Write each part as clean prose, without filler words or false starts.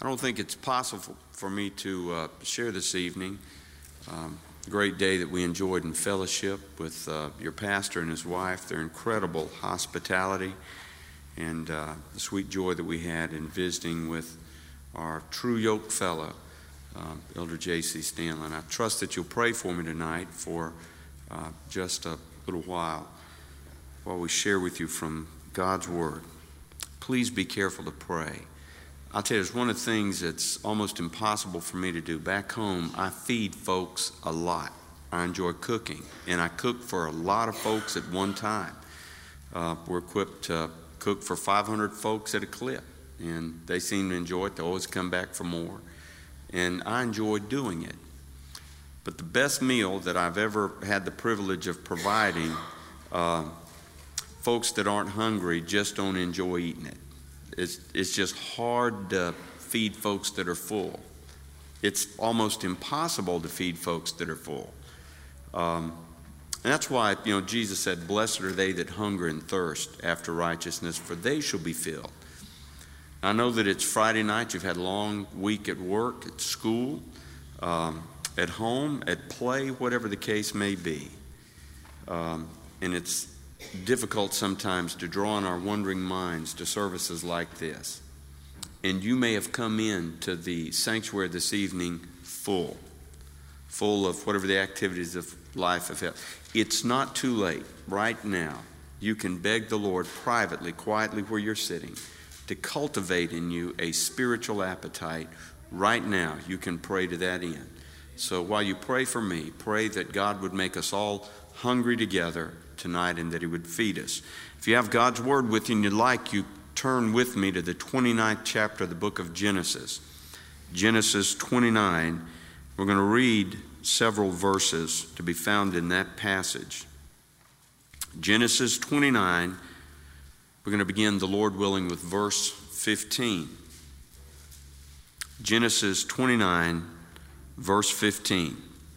I don't think it's possible for me to share this evening the great day that we enjoyed in fellowship with your pastor and his wife, their incredible hospitality, and the sweet joy that we had in visiting with our true yoke fellow, Elder J.C. Stanley. I trust that you'll pray for me tonight for just a little while we share with you from God's Word. Please be careful to pray. I'll tell you, it's one of the things that's almost impossible for me to do. Back home, I feed folks a lot. I enjoy cooking, and I cook for a lot of folks at one time. We're equipped to cook for 500 folks at a clip, and they seem to enjoy it. They always come back for more, and I enjoy doing it. But the best meal that I've ever had the privilege of providing, folks that aren't hungry just don't enjoy eating it. It's just hard to feed folks that are full. It's almost impossible to feed folks that are full. And that's why, Jesus said, "Blessed are they that hunger and thirst after righteousness, for they shall be filled." I know that it's Friday night. You've had a long week at work, at school, at home, at play, whatever the case may be. And it's difficult sometimes to draw on our wondering minds to services like this. And you may have come in to the sanctuary this evening full of whatever the activities of life have held. It's not too late. Right now, you can beg the Lord privately, quietly where you're sitting, to cultivate in you a spiritual appetite. Right now, you can pray to that end. So while you pray for me, pray that God would make us all hungry together tonight and that He would feed us. If you have God's Word with you and you'd like, you turn with me to the 29th chapter of the book of Genesis. Genesis 29. We're going to read several verses to be found in that passage. Genesis 29. We're going to begin, the Lord willing, with verse 15. Genesis 29, verse 15.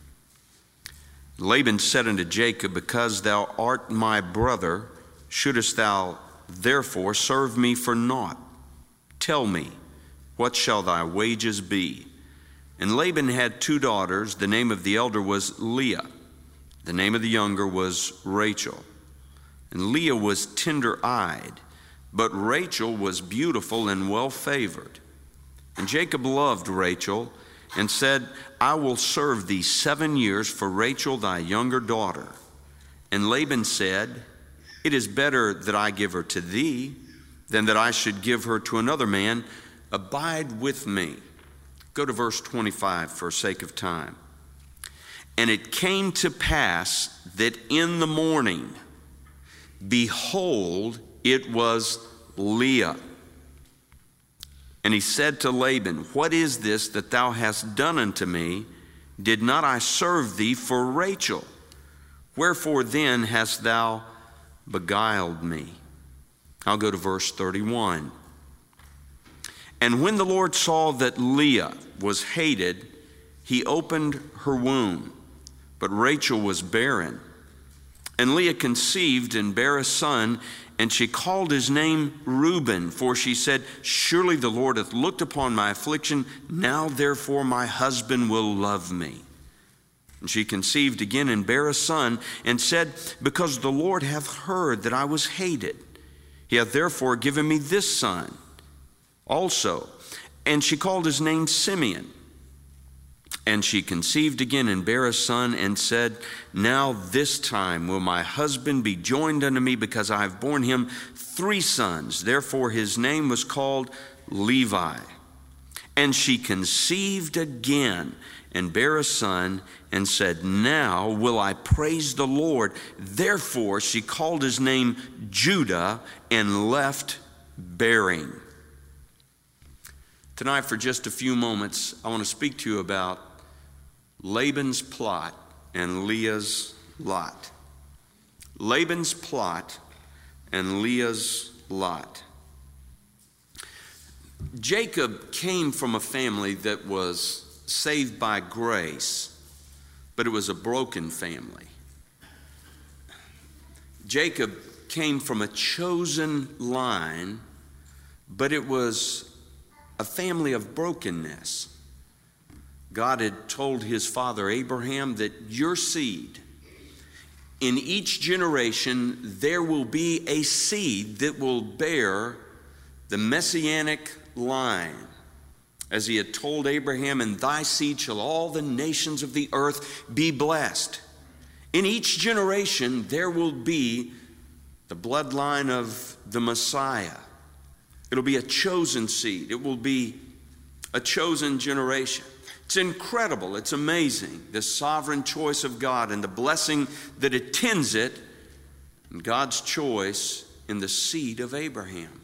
Laban said unto Jacob, "Because thou art my brother, shouldest thou therefore serve me for naught? Tell me, what shall thy wages be?" And Laban had 2 daughters. The name of the elder was Leah. The name of the younger was Rachel. And Leah was tender-eyed, but Rachel was beautiful and well-favored. And Jacob loved Rachel, and said, "I will serve thee 7 years for Rachel thy younger daughter." And Laban said, "It is better that I give her to thee than that I should give her to another man. Abide with me." Go to verse 25 for sake of time. And it came to pass that in the morning, behold, it was Leah. And he said to Laban, "What is this that thou hast done unto me? Did not I serve thee for Rachel? Wherefore then hast thou beguiled me?" I'll go to verse 31. And when the Lord saw that Leah was hated, He opened her womb, but Rachel was barren. And Leah conceived and bare a son, and she called his name Reuben, for she said, "Surely the Lord hath looked upon my affliction. Now therefore my husband will love me." And she conceived again and bare a son, and said, "Because the Lord hath heard that I was hated, He hath therefore given me this son also." And she called his name Simeon. And she conceived again and bare a son, and said, "Now this time will my husband be joined unto me, because I have borne him 3 sons. Therefore his name was called Levi." And she conceived again and bare a son, and said, "Now will I praise the Lord." Therefore she called his name Judah, and left bearing. Tonight, for just a few moments, I want to speak to you about Laban's plot and Leah's lot. Laban's plot and Leah's lot. Jacob came from a family that was saved by grace, but it was a broken family. Jacob came from a chosen line, but it was a family of brokenness. God had told his father Abraham that your seed, in each generation, there will be a seed that will bear the messianic line. As he had told Abraham, in thy seed shall all the nations of the earth be blessed. In each generation, there will be the bloodline of the Messiah. It'll be a chosen seed. It will be a chosen generation. It's incredible. It's amazing, the sovereign choice of God and the blessing that attends it, and God's choice in the seed of Abraham.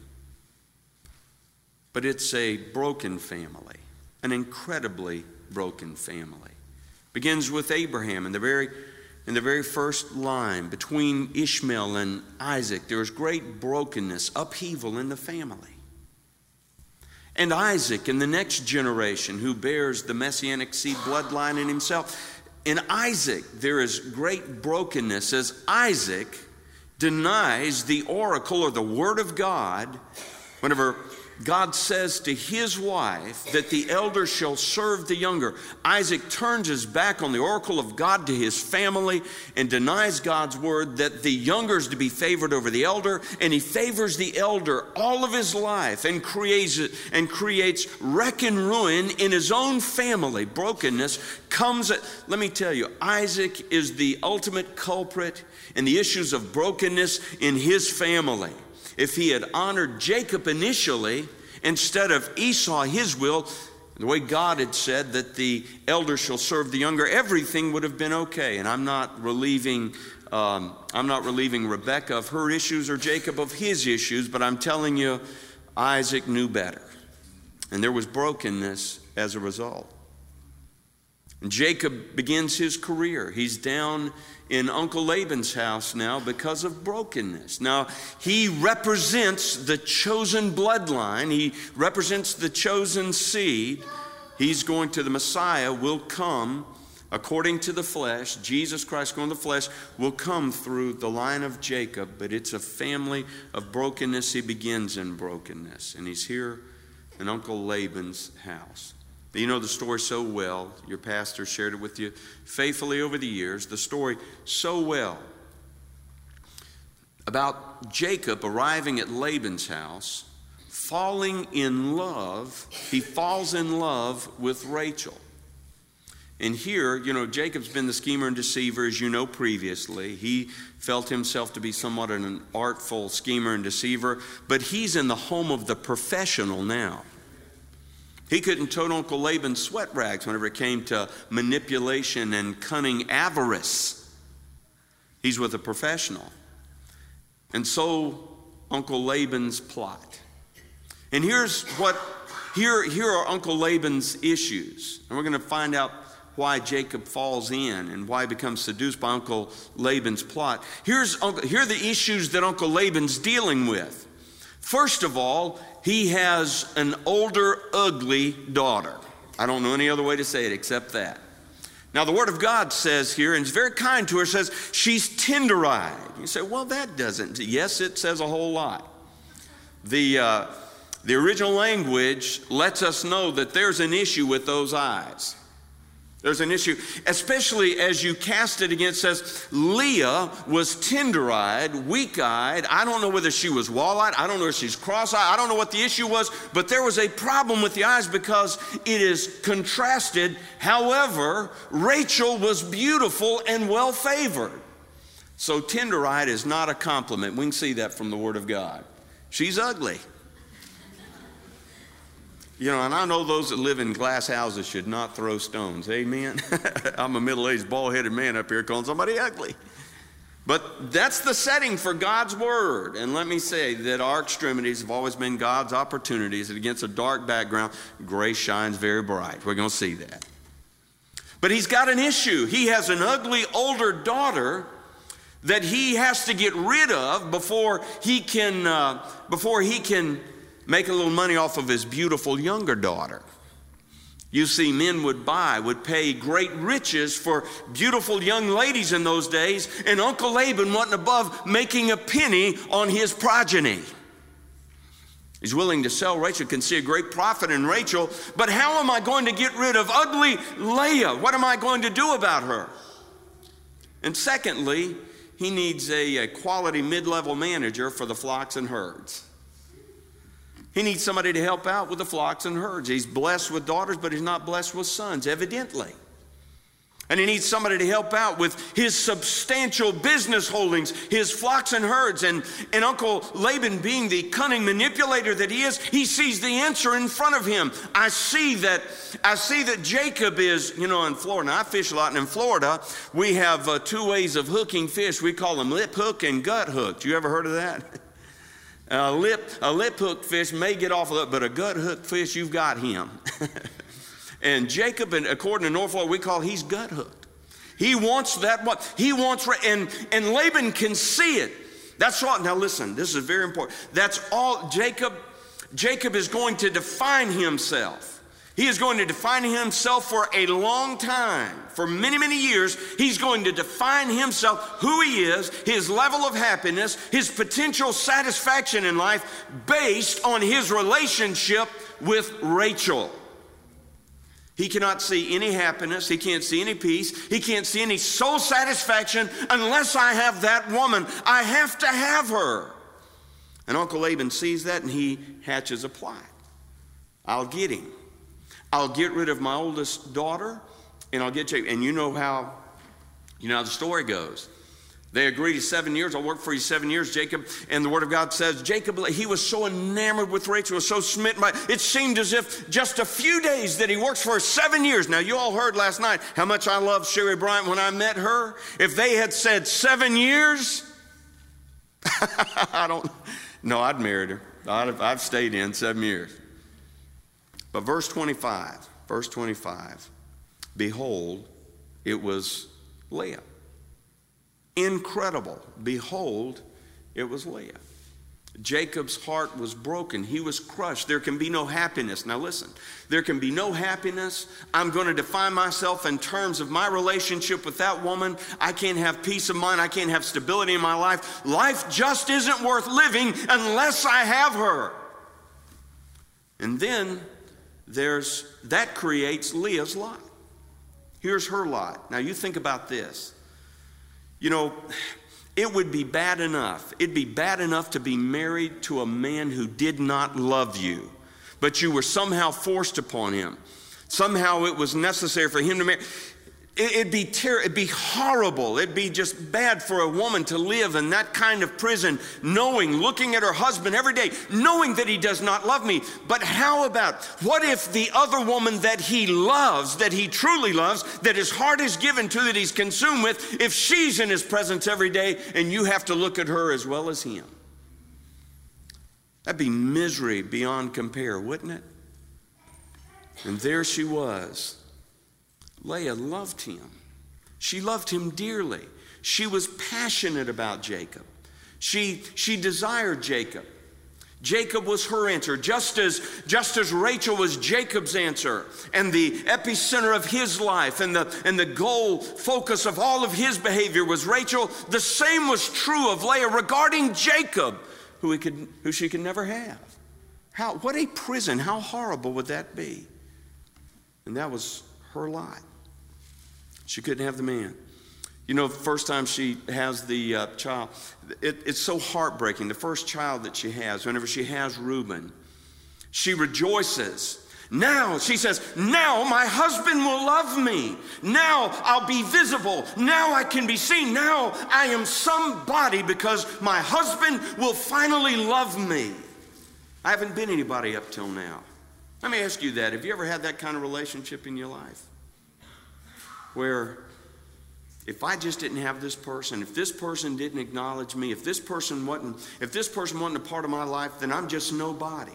But it's a broken family, an incredibly broken family. Begins with Abraham in the very first line. Between Ishmael and Isaac, there is great brokenness, upheaval in the family. And Isaac in the next generation, who bears the messianic seed bloodline in himself. In Isaac, there is great brokenness as Isaac denies the oracle or the word of God whenever God says to his wife that the elder shall serve the younger. Isaac turns his back on the oracle of God to his family and denies God's word that the younger is to be favored over the elder, and he favors the elder all of his life and creates wreck and ruin in his own family. Brokenness comes let me tell you, Isaac is the ultimate culprit in the issues of brokenness in his family. If he had honored Jacob initially, instead of Esau, his will, the way God had said that the elder shall serve the younger, everything would have been okay. And I'm not relieving Rebekah of her issues or Jacob of his issues, but I'm telling you, Isaac knew better. And there was brokenness as a result. And Jacob begins his career. He's down in Uncle Laban's house now because of brokenness. Now, he represents the chosen bloodline. He represents the chosen seed. He's going to the Messiah, will come according to the flesh. Jesus Christ, going to the flesh, will come through the line of Jacob. But it's a family of brokenness. He begins in brokenness. And he's here in Uncle Laban's house. You know the story so well. Your pastor shared it with you faithfully over the years. The story so well about Jacob arriving at Laban's house, falling in love. He falls in love with Rachel. And here, Jacob's been the schemer and deceiver, as you know previously. He felt himself to be somewhat an artful schemer and deceiver, but he's in the home of the professional now. He couldn't tote Uncle Laban's sweat rags whenever it came to manipulation and cunning avarice. He's with a professional. And so Uncle Laban's plot. And here are Uncle Laban's issues. And we're going to find out why Jacob falls in and why he becomes seduced by Uncle Laban's plot. Here are the issues that Uncle Laban's dealing with. First of all, he has an older, ugly daughter. I don't know any other way to say it except that. Now, the Word of God says here, and it's very kind to her, says she's tender-eyed. You say, well, that doesn't. Yes, it says a whole lot. The original language lets us know that there's an issue with those eyes. There's an issue, especially as you cast it against, says Leah was tender-eyed, weak-eyed. I don't know whether she was wall-eyed. I don't know if she's cross-eyed. I don't know what the issue was, but there was a problem with the eyes because it is contrasted. However, Rachel was beautiful and well-favored. So tender-eyed is not a compliment. We can see that from the Word of God. She's ugly. And I know those that live in glass houses should not throw stones. Amen? I'm a middle-aged, bald-headed man up here calling somebody ugly. But that's the setting for God's Word. And let me say that our extremities have always been God's opportunities. And against a dark background, grace shines very bright. We're going to see that. But he's got an issue. He has an ugly older daughter that he has to get rid of before he can make a little money off of his beautiful younger daughter. You see, men would pay great riches for beautiful young ladies in those days, and Uncle Laban wasn't above making a penny on his progeny. He's willing to sell Rachel, can see a great profit in Rachel, but how am I going to get rid of ugly Leah? What am I going to do about her? And secondly, he needs a quality mid-level manager for the flocks and herds. He needs somebody to help out with the flocks and herds. He's blessed with daughters, but he's not blessed with sons, evidently. And he needs somebody to help out with his substantial business holdings, his flocks and herds. And Uncle Laban, being the cunning manipulator that he is, he sees the answer in front of him. I see that Jacob is, in Florida. Now, I fish a lot, and in Florida, we have 2 ways of hooking fish. We call them lip hook and gut hook. You ever heard of that? A lip hook fish may get off of it, but a gut hook fish, you've got him. And Jacob, and according to Norfolk, we call he's gut hooked. He wants that one. He wants, and Laban can see it. That's all. Now listen, this is very important. That's all. Jacob is going to define himself. He is going to define himself for a long time. For many, many years, he's going to define himself, who he is, his level of happiness, his potential satisfaction in life, based on his relationship with Rachel. He cannot see any happiness. He can't see any peace. He can't see any soul satisfaction unless I have that woman. I have to have her. And Uncle Laban sees that, and he hatches a plot. I'll get him. I'll get rid of my oldest daughter, and I'll get Jacob. And you know how the story goes. They agreed to 7 years. I'll work for you 7 years, Jacob. And the Word of God says, Jacob, he was so enamored with Rachel, was so smitten by it. It seemed as if just a few days that he works for her 7 years. Now, you all heard last night how much I loved Sherry Bryant when I met her. If they had said 7 years, I'd married her. I've stayed in 7 years. But verse 25, behold, it was Leah. Incredible. Behold, it was Leah. Jacob's heart was broken. He was crushed. There can be no happiness. Now listen, there can be no happiness. I'm going to define myself in terms of my relationship with that woman. I can't have peace of mind. I can't have stability in my life. Life just isn't worth living unless I have her. And then that creates Leah's lot. Here's her lot. Now you think about this. It would be bad enough. It'd be bad enough to be married to a man who did not love you, but you were somehow forced upon him. Somehow it was necessary for him to marry. It'd be terrible. It'd be horrible. It'd be just bad for a woman to live in that kind of prison, looking at her husband every day, knowing that he does not love me. But how about, what if the other woman that he loves, that he truly loves, that his heart is given to, that he's consumed with, if she's in his presence every day and you have to look at her as well as him? That'd be misery beyond compare, wouldn't it? And there she was. Leah loved him. She loved him dearly. She was passionate about Jacob. She desired Jacob. Jacob was her answer, just as Rachel was Jacob's answer, and the epicenter of his life, and the goal focus of all of his behavior was Rachel. The same was true of Leah regarding Jacob, who she could never have. What a prison! How horrible would that be? And that was her lot. She couldn't have the man. The first time she has the child, it's so heartbreaking. The first child that she has, whenever she has Reuben, she rejoices. Now, she says, now my husband will love me. Now I'll be visible. Now I can be seen. Now I am somebody because my husband will finally love me. I haven't been anybody up till now. Let me ask you that. Have you ever had that kind of relationship in your life? Where if I just didn't have this person, if this person didn't acknowledge me, if this person wasn't a part of my life, then I'm just nobody.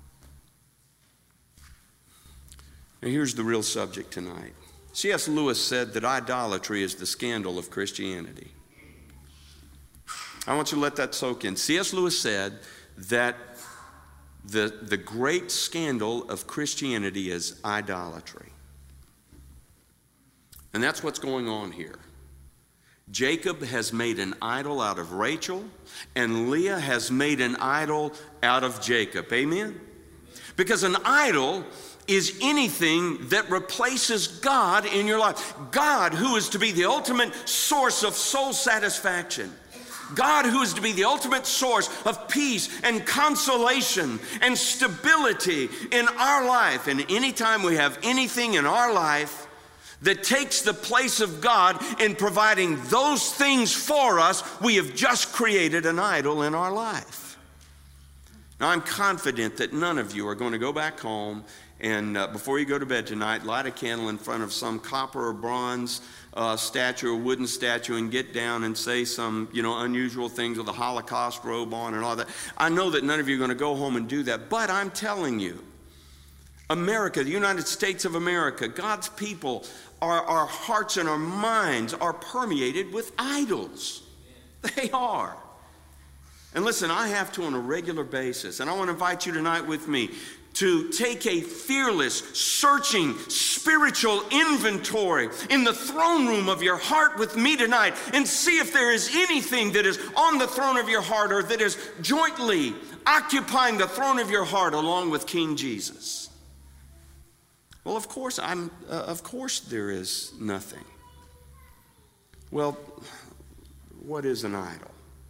Now here's the real subject tonight. C.S. Lewis said that idolatry is the scandal of Christianity. I want you to let that soak in. C.S. Lewis said that the great scandal of Christianity is idolatry. And that's what's going on here. Jacob has made an idol out of Rachel, and Leah has made an idol out of Jacob. Amen? Because an idol is anything that replaces God in your life. God, who is to be the ultimate source of soul satisfaction. God, who is to be the ultimate source of peace and consolation and stability in our life. And anytime we have anything in our life that takes the place of God in providing those things for us, we have just created an idol in our life. Now, I'm confident that none of you are going to go back home and before you go to bed tonight, light a candle in front of some copper or bronze statue or wooden statue and get down and say some, unusual things with a Holocaust robe on and all that. I know that none of you are going to go home and do that, but I'm telling you, America, the United States of America, God's people, our hearts and our minds are permeated with idols. They are. And listen, I have to on a regular basis, and I want to invite you tonight with me to take a fearless, searching, spiritual inventory in the throne room of your heart with me tonight and see if there is anything that is on the throne of your heart or that is jointly occupying the throne of your heart along with King Jesus. Well, of course there is nothing. Well, what is an idol?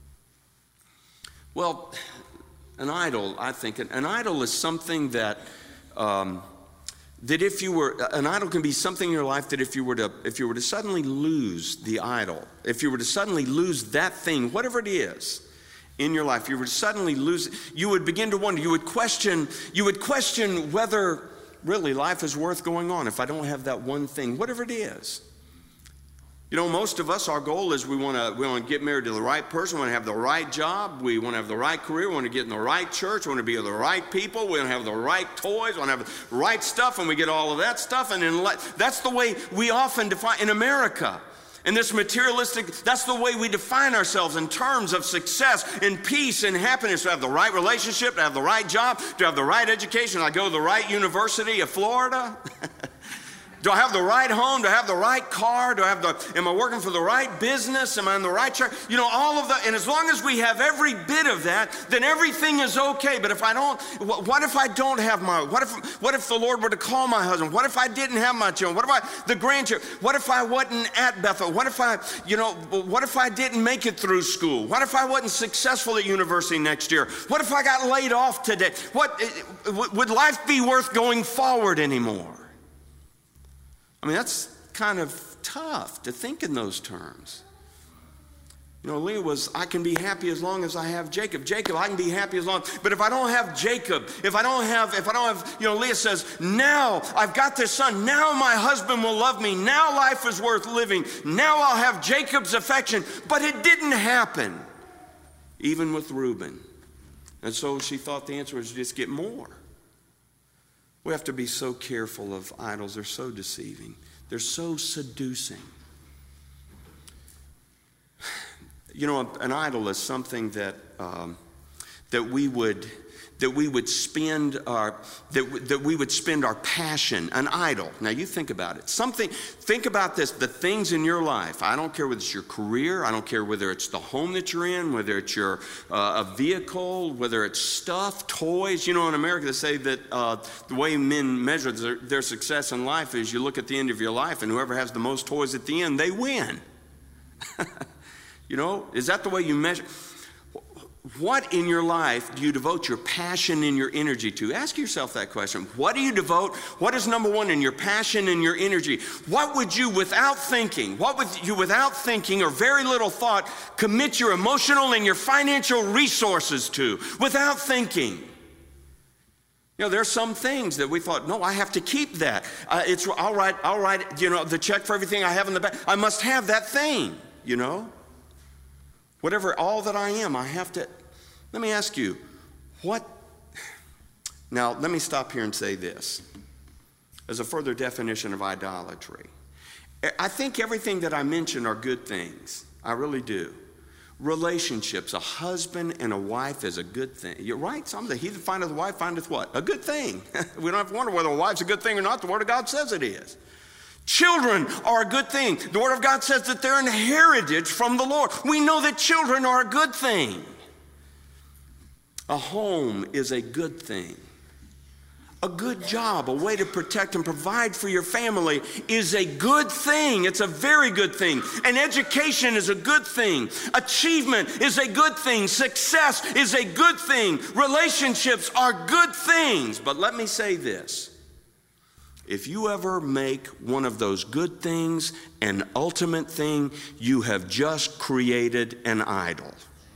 Well, an idol, I think, an idol is something that an idol can be something in your life that if you were to suddenly lose the idol, if you were to suddenly lose that thing, whatever it is in your life, you were to suddenly lose it, you would begin to wonder, you would question whether really life is worth going on if I don't have that one thing, whatever it is. Most of us, our goal is we want to get married to the right person, we want to have the right job, we want to have the right career, we want to get in the right church, we want to be with the right people, we want to have the right toys, we want to have the right stuff, and we get all of that stuff. And that's the way we often define in America. And this materialistic, that's the way we define ourselves in terms of success and peace and happiness. To have the right relationship, to have the right job, to have the right education. I go to the right University of Florida. Do I have the right home? Do I have the right car? Am I working for the right business? Am I in the right church? All of that. And as long as we have every bit of that, then everything is okay. But if I don't, what if I don't have what if the Lord were to call my husband? What if I didn't have my children? What if the grandchildren? What if I wasn't at Bethel? What if I didn't make it through school? What if I wasn't successful at university next year? What if I got laid off today? Would life be worth going forward anymore? That's kind of tough to think in those terms. Leah was, I can be happy as long as I have Jacob. Jacob, I can be happy as long. But if I don't have Jacob, if I don't have, Leah says, now I've got this son. Now my husband will love me. Now life is worth living. Now I'll have Jacob's affection. But it didn't happen, even with Reuben. And so she thought the answer was just get more. We have to be so careful of idols. They're so deceiving. They're so seducing. An idol is something that we would spend our passion. An idol. Now you think about it. Think about this. The things in your life. I don't care whether it's your career. I don't care whether it's the home that you're in. Whether it's a vehicle. Whether it's stuff, toys. In America they say that the way men measure their success in life is you look at the end of your life and whoever has the most toys at the end, they win. Is that the way you measure? What in your life do you devote your passion and your energy to? Ask yourself that question. What do you devote? What is number one in your passion and your energy? What would you without thinking or very little thought commit your emotional and your financial resources to without thinking? There's some things that we thought, no, I have to keep that. It's all right, the check for everything I have in the bank. I must have that thing, Whatever, all that I am, I have to. Let me ask you, now let me stop here and say this as a further definition of idolatry. I think everything that I mentioned are good things. I really do. Relationships, a husband and a wife is a good thing. You're right, he that findeth a wife findeth what? A good thing. We don't have to wonder whether a wife's a good thing or not. The Word of God says it is. Children are a good thing. The Word of God says that they're an heritage from the Lord. We know that children are a good thing. A home is a good thing. A good job, a way to protect and provide for your family is a good thing. It's a very good thing. And education is a good thing. Achievement is a good thing. Success is a good thing. Relationships are good things. But let me say this. If you ever make one of those good things an ultimate thing, you have just created an idol.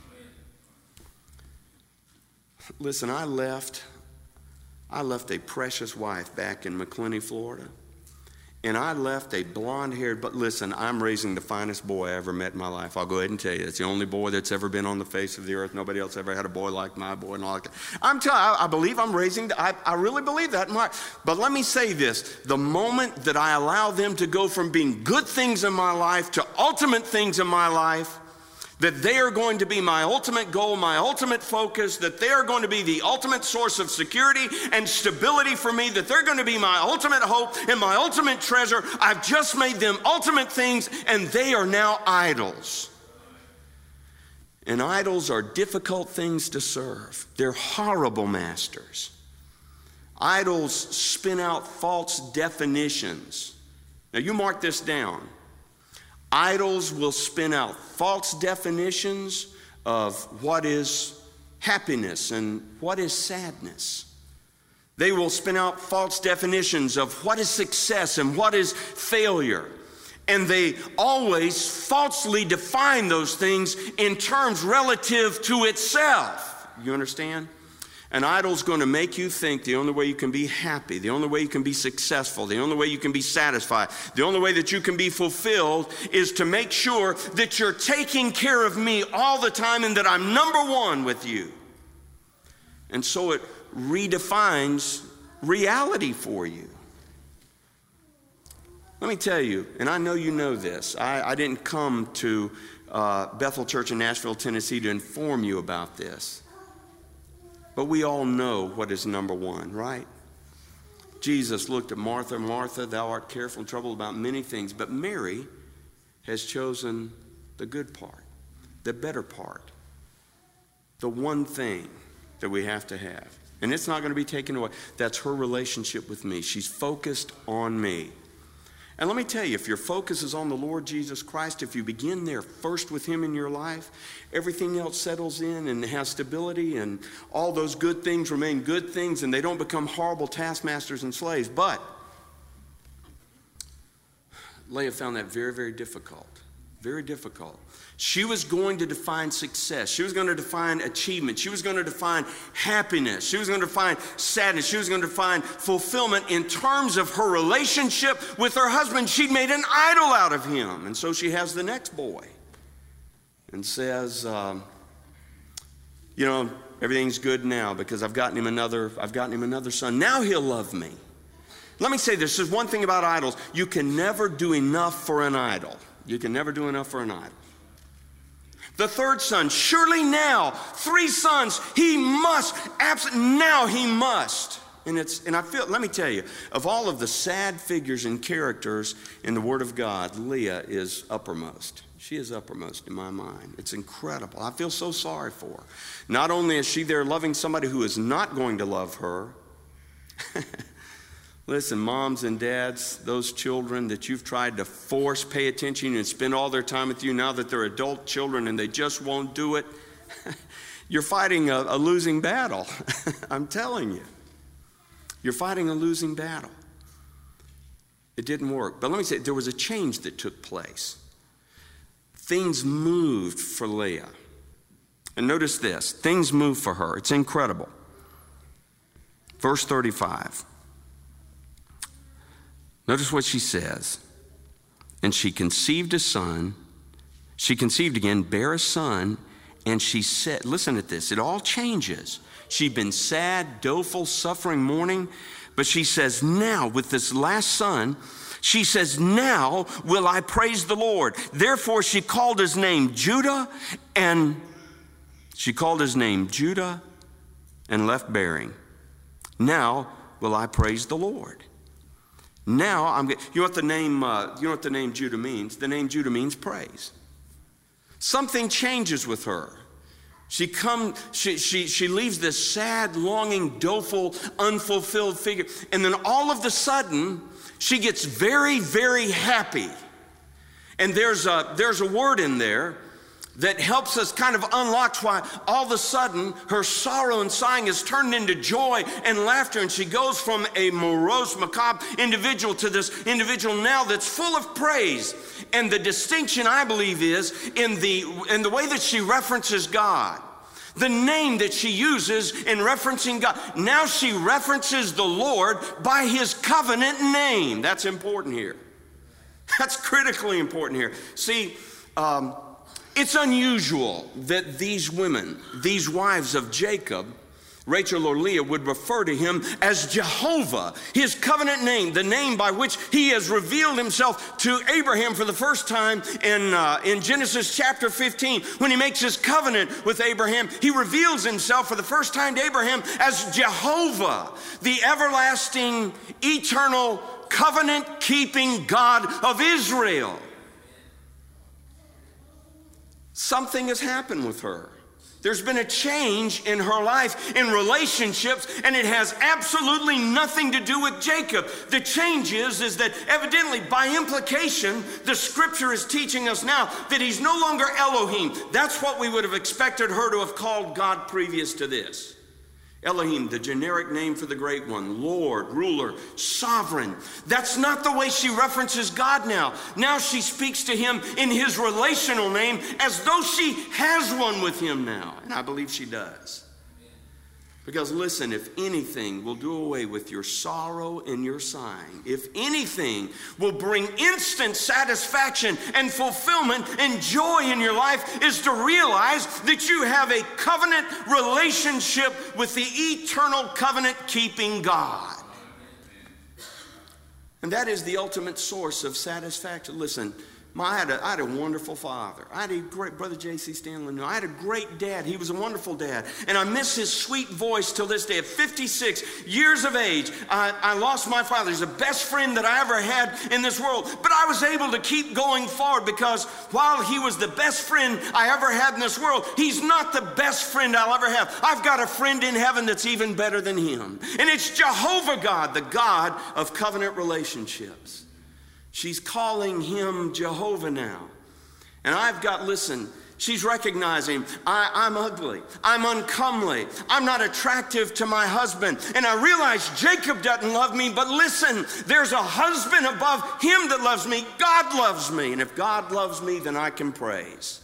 Listen, I left a precious wife back in McClenny, Florida. And I left a blonde-haired, but listen, I'm raising the finest boy I ever met in my life. I'll go ahead and tell you, it's the only boy that's ever been on the face of the earth. Nobody else ever had a boy like my boy and all that. I believe I'm raising, I really believe that. But let me say this, the moment that I allow them to go from being good things in my life to ultimate things in my life, that they are going to be my ultimate goal, my ultimate focus, that they are going to be the ultimate source of security and stability for me, that they're going to be my ultimate hope and my ultimate treasure. I've just made them ultimate things, and they are now idols. And idols are difficult things to serve. They're horrible masters. Idols spin out false definitions. Now you mark this down. Idols will spin out false definitions of what is happiness and what is sadness. They will spin out false definitions of what is success and what is failure. And they always falsely define those things in terms relative to itself. You understand? An idol's going to make you think the only way you can be happy, the only way you can be successful, the only way you can be satisfied, the only way that you can be fulfilled is to make sure that you're taking care of me all the time and that I'm number one with you. And so it redefines reality for you. Let me tell you, and I know you know this, I didn't come to Bethel Church in Nashville, Tennessee to inform you about this. But we all know what is number one, right? Jesus looked at Martha. Martha, thou art careful and troubled about many things. But Mary has chosen the good part, the better part, the one thing that we have to have. And it's not going to be taken away. That's her relationship with me. She's focused on me. And let me tell you, if your focus is on the Lord Jesus Christ, if you begin there first with Him in your life, everything else settles in and has stability, and all those good things remain good things, and they don't become horrible taskmasters and slaves. But Leah found that very, very difficult. Very difficult. She was going to define success. She was going to define achievement. She was going to define happiness. She was going to define sadness. She was going to define fulfillment in terms of her relationship with her husband. She'd made an idol out of him. And so she has the next boy and says, everything's good now because I've gotten him another son. Now he'll love me. Let me say this. There's one thing about idols. You can never do enough for an idol. You can never do enough for an idol. The third son, surely now, 3 sons, he must, now he must. Let me tell you, of all of the sad figures and characters in the Word of God, Leah is uppermost. She is uppermost in my mind. It's incredible. I feel so sorry for her. Not only is she there loving somebody who is not going to love her, listen, moms and dads, those children that you've tried to force pay attention and spend all their time with you now that they're adult children and they just won't do it, you're fighting a losing battle. I'm telling you. You're fighting a losing battle. It didn't work. But let me say, there was a change that took place. Things moved for Leah. And notice this. Things moved for her. It's incredible. Verse 35. Notice what she says. And she conceived a son. She conceived again, bare a son, and she said, listen at this, it all changes. She'd been sad, doleful, suffering, mourning, but she says, now, with this last son, she says, now will I praise the Lord. Therefore, she called his name Judah, and left bearing. Now will I praise the Lord. Now, you know what the name Judah means? The name Judah means praise. Something changes with her. She leaves this sad, longing, doleful, unfulfilled figure. And then all of a sudden, she gets very, very happy. And there's a word in there that helps us kind of unlock why all of a sudden her sorrow and sighing is turned into joy and laughter. And she goes from a morose, macabre individual to this individual now that's full of praise. And the distinction, I believe, is in the way that she references God. The name that she uses in referencing God. Now she references the Lord by his covenant name. That's important here. That's critically important here. See, it's unusual that these women, these wives of Jacob, Rachel or Leah, would refer to him as Jehovah, his covenant name, the name by which he has revealed himself to Abraham for the first time in Genesis chapter 15. When he makes his covenant with Abraham, he reveals himself for the first time to Abraham as Jehovah, the everlasting, eternal, covenant-keeping God of Israel. Something has happened with her. There's been a change in her life, in relationships, and it has absolutely nothing to do with Jacob. The change is that evidently, by implication, the scripture is teaching us now that he's no longer Elohim. That's what we would have expected her to have called God previous to this. Elohim, the generic name for the great one, Lord, ruler, sovereign. That's not the way she references God now. Now she speaks to him in his relational name as though she has one with him now. And I believe she does. Because listen, if anything will do away with your sorrow and your sighing, if anything will bring instant satisfaction and fulfillment and joy in your life, is to realize that you have a covenant relationship with the eternal covenant-keeping God. And that is the ultimate source of satisfaction. Listen, I had a wonderful father. I had a great brother, J.C. Stanley. I had a great dad. He was a wonderful dad. And I miss his sweet voice till this day. At 56 years of age, I lost my father. He's the best friend that I ever had in this world. But I was able to keep going forward because while he was the best friend I ever had in this world, he's not the best friend I'll ever have. I've got a friend in heaven that's even better than him. And it's Jehovah God, the God of covenant relationships. She's calling him Jehovah now. And listen, she's recognizing, I'm ugly, I'm uncomely, I'm not attractive to my husband. And I realize Jacob doesn't love me, but listen, there's a husband above him that loves me. God loves me. And if God loves me, then I can praise.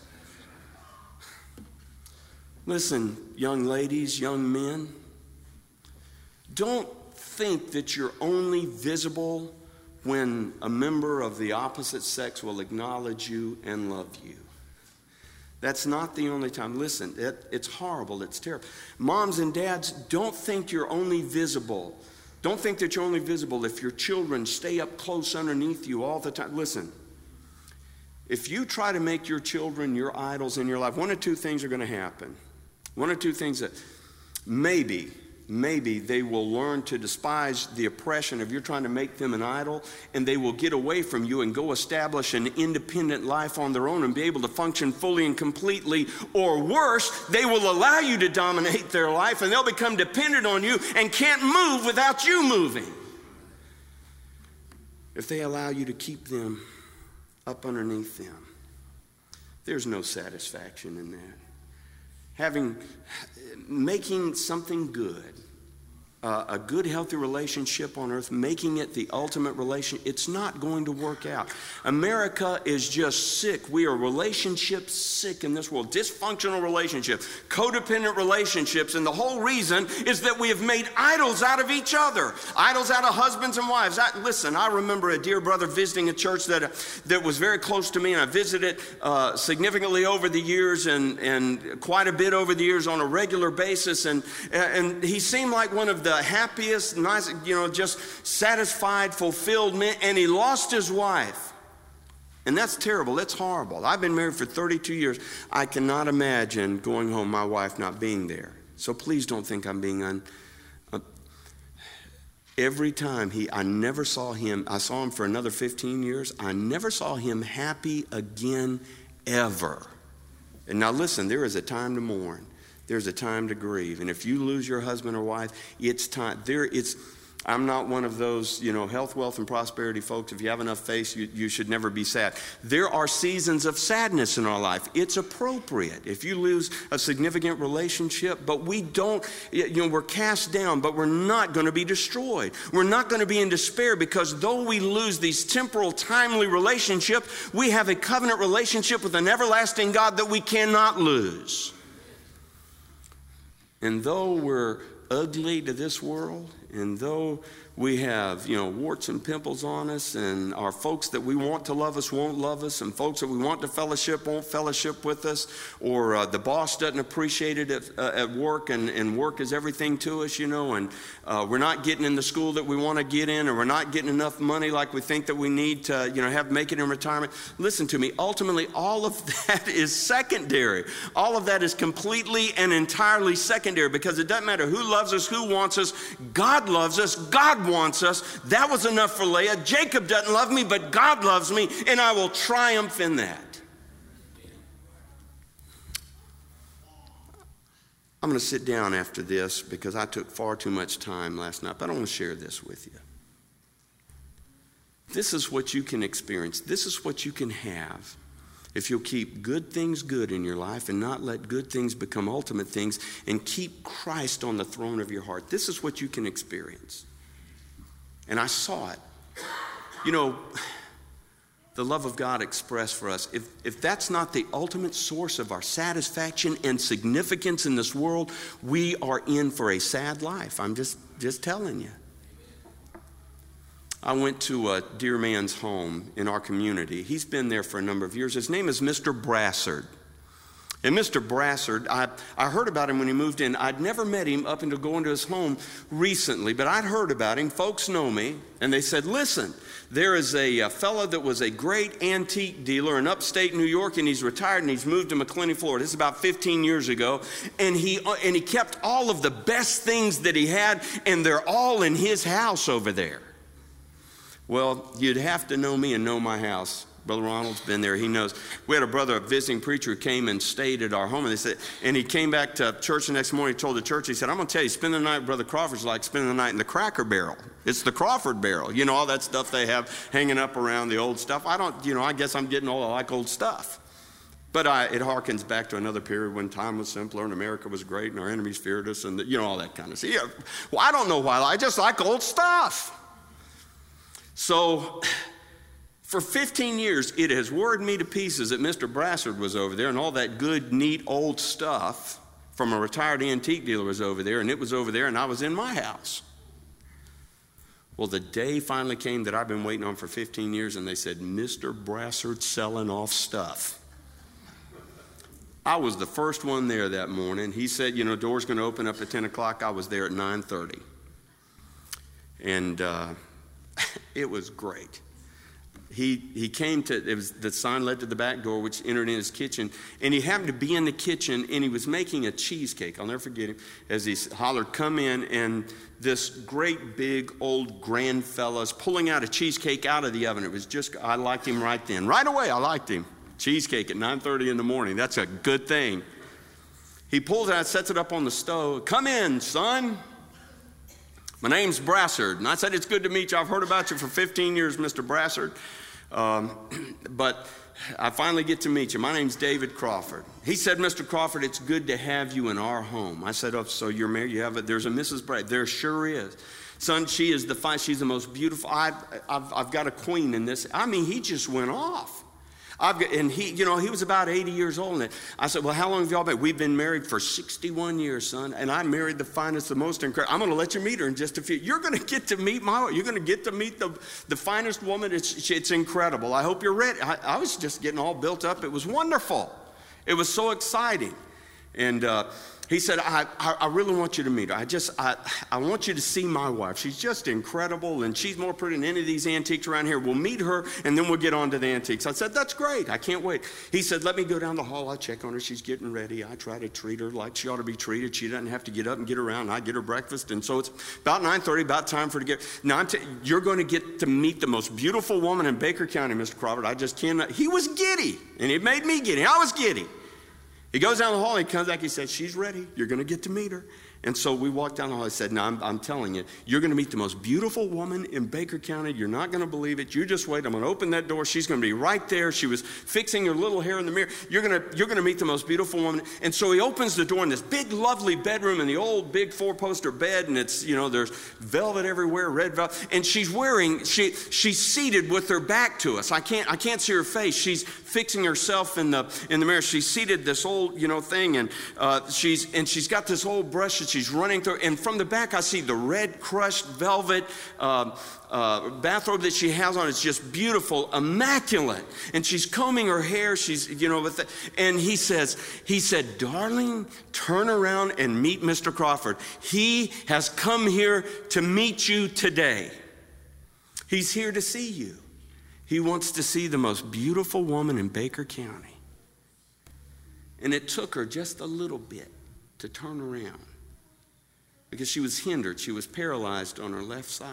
Listen, young ladies, young men, don't think that you're only visible when a member of the opposite sex will acknowledge you and love you. That's not the only time. Listen, it's horrible. It's terrible. Moms and dads, don't think you're only visible. Don't think that you're only visible if your children stay up close underneath you all the time. Listen, if you try to make your children your idols in your life, one of two things are going to happen. One or two things that maybe they will learn to despise the oppression of you're trying to make them an idol, and they will get away from you and go establish an independent life on their own and be able to function fully and completely. Or worse, they will allow you to dominate their life, and they'll become dependent on you and can't move without you moving. If they allow you to keep them up underneath them, there's no satisfaction in that. Making something good, a good, healthy relationship on earth, making it the ultimate relation, it's not going to work out. America is just sick. We are relationship sick in this world. Dysfunctional relationships, codependent relationships, and the whole reason is that we have made idols out of each other, idols out of husbands and wives. Listen, I remember a dear brother visiting a church that was very close to me, and I visited significantly over the years and quite a bit over the years on a regular basis, and he seemed like one of the happiest, nice, just satisfied, fulfilled men, and he lost his wife. And that's terrible. That's horrible. I've been married for 32 years. I cannot imagine going home, my wife not being there. So please don't think I'm being Every time I never saw him, I saw him for another 15 years. I never saw him happy again, ever. And now listen, there is a time to mourn. There's a time to grieve. And if you lose your husband or wife, it's time. I'm not one of those, health, wealth, and prosperity folks. If you have enough faith, you should never be sad. There are seasons of sadness in our life. It's appropriate. If you lose a significant relationship, but we don't, we're cast down, but we're not going to be destroyed. We're not going to be in despair, because though we lose these temporal, timely relationships, we have a covenant relationship with an everlasting God that we cannot lose. And though we're ugly to this world, and though we have, warts and pimples on us, and our folks that we want to love us won't love us, and folks that we want to fellowship won't fellowship with us, or the boss doesn't appreciate it at work, and work is everything to us, and we're not getting in the school that we want to get in, or we're not getting enough money like we think that we need to, make it in retirement. Listen to me. Ultimately, all of that is secondary. All of that is completely and entirely secondary, because it doesn't matter who loves us, who wants us. God loves us. God wants us. That was enough for Leah. Jacob doesn't love me, but God loves me, and I will triumph in that. I'm going to sit down after this because I took far too much time last night, but I want to share this with you. This is what you can experience. This is what you can have if you'll keep good things good in your life and not let good things become ultimate things, and keep Christ on the throne of your heart. This is what you can experience. And I saw it. The love of God expressed for us. If that's not the ultimate source of our satisfaction and significance in this world, we are in for a sad life. I'm just telling you. I went to a dear man's home in our community. He's been there for a number of years. His name is Mr. Brassard. And Mr. Brassard, I heard about him when he moved in. I'd never met him up until going to his home recently, but I'd heard about him. Folks know me, and they said, listen, there is a fellow that was a great antique dealer in upstate New York, and he's retired, and he's moved to McClenny, Florida. This is about 15 years ago, and he kept all of the best things that he had, and they're all in his house over there. Well, you'd have to know me and know my house. Brother Ronald's been there. He knows. We had a brother, a visiting preacher, who came and stayed at our home. And he came back to church the next morning. He told the church, he said, I'm going to tell you, spending the night with Brother Crawford's like spending the night in the Cracker Barrel. It's the Crawford Barrel. All that stuff they have hanging up around, the old stuff. I guess I'm getting old. I like old stuff. But it harkens back to another period when time was simpler and America was great and our enemies feared us and, all that kind of stuff. Yeah. Well, I don't know why. I just like old stuff. So for 15 years, it has worried me to pieces that Mr. Brassard was over there and all that good, neat, old stuff from a retired antique dealer was over there, and it was over there, and I was in my house. Well, the day finally came that I've been waiting on for 15 years, and they said, Mr. Brassard's selling off stuff. I was the first one there that morning. He said, door's going to open up at 10 o'clock. I was there at 9:30. And it was great. He came to, the sign led to the back door, which entered in his kitchen, and he happened to be in the kitchen, and he was making a cheesecake. I'll never forget him, as he hollered, come in, and this great big old grand fella's pulling out a cheesecake out of the oven. It was just, I liked him right then. Right away, I liked him. Cheesecake at 9:30 in the morning. That's a good thing. He pulls it out, sets it up on the stove. Come in, son. My name's Brassard. And I said, it's good to meet you. I've heard about you for 15 years, Mr. Brassard. But I finally get to meet you. My name's David Crawford. He said, Mr. Crawford, it's good to have you in our home. I said, oh, so you're married? You have there's a Mrs. Brassard. There sure is. Son, she's the most beautiful. I've got a queen in this. I mean, he just went off. He was about 80 years old. And I said, well, how long have y'all been? We've been married for 61 years, son. And I married the finest, the most incredible. I'm going to let you meet her in just a few. You're going to get to meet you're going to get to meet the finest woman. It's incredible. I hope you're ready. I was just getting all built up. It was wonderful. It was so exciting. And he said, I really want you to meet her. I want you to see my wife. She's just incredible, and she's more pretty than any of these antiques around here. We'll meet her, and then we'll get on to the antiques. I said, that's great. I can't wait. He said, let me go down the hall. I check on her. She's getting ready. I try to treat her like she ought to be treated. She doesn't have to get up and get around. I get her breakfast, and so it's about 9:30, about time for her to get. Now, you're going to get to meet the most beautiful woman in Baker County, Mr. Crawford. I just cannot. He was giddy, and it made me giddy. I was giddy. He goes down the hall, he comes back, he said, she's ready. You're going to get to meet her. And so we walked down the hall. I said, no, I'm telling you, you're going to meet the most beautiful woman in Baker County. You're not going to believe it. You just wait. I'm going to open that door. She's going to be right there. She was fixing her little hair in the mirror. You're going to meet the most beautiful woman. And so he opens the door in this big, lovely bedroom in the old big 4-poster bed. And it's, there's velvet everywhere, red velvet. And she's seated with her back to us. I can't see her face. She's fixing herself in the mirror. She's seated this old, thing. And she's got this old brush that she's running through, and from the back I see the red crushed velvet bathrobe that she has on. It's just beautiful, immaculate, and she's combing her hair. She's and he said, darling, turn around and meet Mr. Crawford. He has come here to meet you today. He's here to see you. He wants to see the most beautiful woman in Baker County. And it took her just a little bit to turn around, because she was hindered. She was paralyzed on her left side.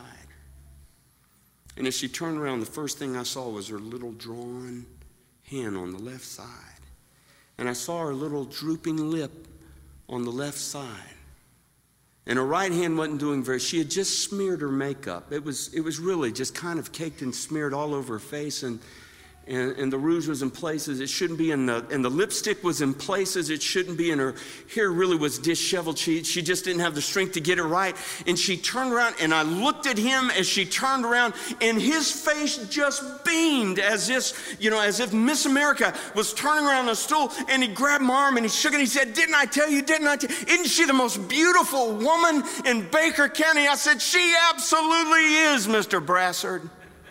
And as she turned around, the first thing I saw was her little drawn hand on the left side. And I saw her little drooping lip on the left side. And her right hand wasn't doing she had just smeared her makeup. It was really just kind of caked and smeared all over her face, and the rouge was in places it shouldn't be, and the lipstick was in places it shouldn't be, and her hair really was disheveled. She just didn't have the strength to get it right. And she turned around, and I looked at him as she turned around, and his face just beamed as if Miss America was turning around the stool. And he grabbed my arm and he shook it, and he said, didn't I tell you? Isn't she the most beautiful woman in Baker County? I said, she absolutely is, Mr. Brassard.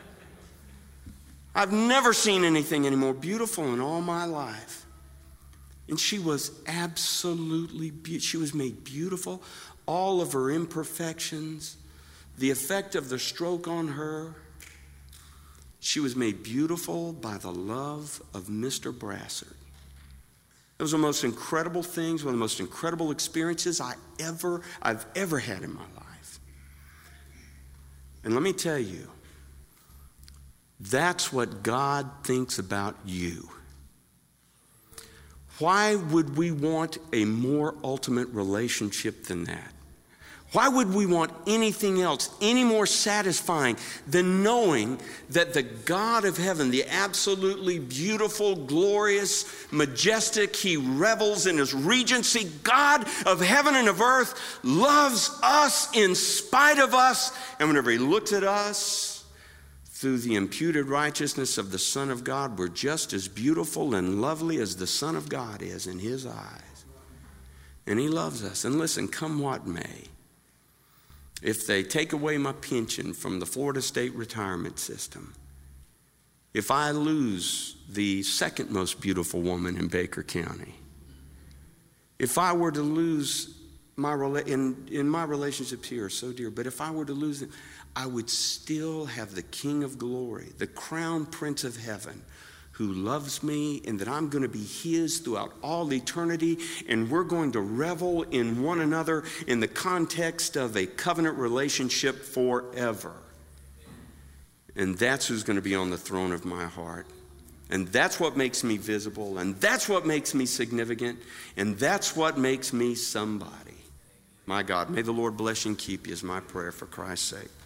I've never seen anything any more beautiful in all my life. And she was absolutely beautiful. She was made beautiful. All of her imperfections, the effect of the stroke on her. She was made beautiful by the love of Mr. Brassard. It was one of the most incredible things, one of the most incredible experiences I've ever had in my life. And let me tell you, that's what God thinks about you. Why would we want a more ultimate relationship than that? Why would we want anything else any more satisfying than knowing that the God of heaven, the absolutely beautiful, glorious, majestic, he revels in his regency, God of heaven and of earth, loves us in spite of us, and whenever he looks at us, through the imputed righteousness of the Son of God, we're just as beautiful and lovely as the Son of God is in his eyes. And he loves us. And listen, come what may, if they take away my pension from the Florida State retirement system, if I lose the second most beautiful woman in Baker County, if I were to lose my relationships here are so dear, but if I were to lose them, I would still have the King of Glory, the crown Prince of Heaven, who loves me, and that I'm going to be his throughout all eternity, and we're going to revel in one another in the context of a covenant relationship forever. And that's who's going to be on the throne of my heart. And that's what makes me visible, and that's what makes me significant, and that's what makes me somebody. My God, may the Lord bless you and keep you is my prayer for Christ's sake.